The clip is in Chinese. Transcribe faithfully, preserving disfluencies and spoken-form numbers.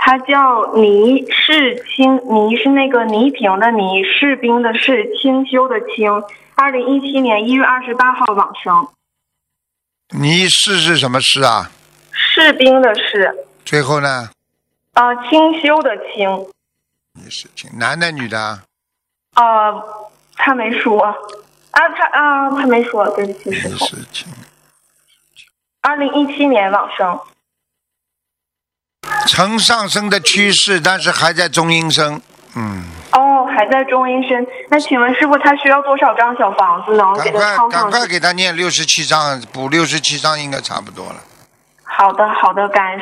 他叫倪世清，倪是那个倪萍的倪，士兵的士，清修的清。二零一七年一月二十八号往生。 倪氏是什么氏啊？ 士兵的士。 最后呢？ 呃，清修的清。 倪世清，男的女的啊？ 呃，他没说。啊，他啊，他没说，对不起，师傅。 倪世清。 二零一七年往生。 呈上升的趋势，但是还在中阴身。嗯。 哦，还在中阴身。那请问师傅，他需要多少张小房子能给他抄上去？ 赶快，赶快给他念六十七章，补六十七章应该差不多了。 好的，好的，感恩。